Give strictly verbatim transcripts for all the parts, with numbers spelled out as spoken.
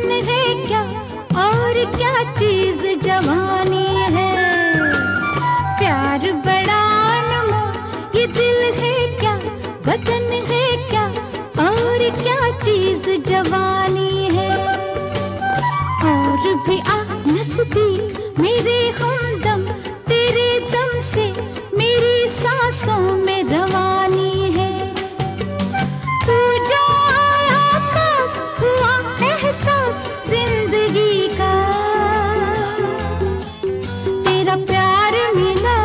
वतन है क्या और क्या चीज जवानी है। प्यार बड़ा अनमोल ये दिल है क्या, वतन है क्या और क्या चीज जवानी है। और भी आ नजदीक मेरे हमदम, तेरे दम से मेरी सांसों में रवानी है। तू जो आया पास हुआ एहसास जिंदगी का, तेरा प्यार मिला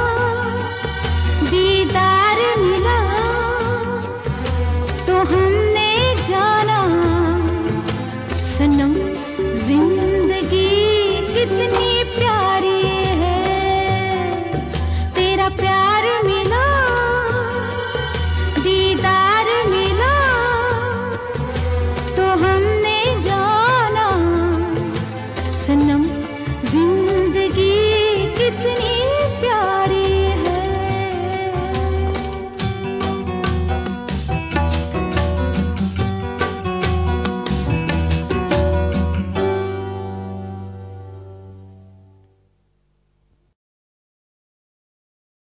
दीदार मिला तो हमने जाना सनम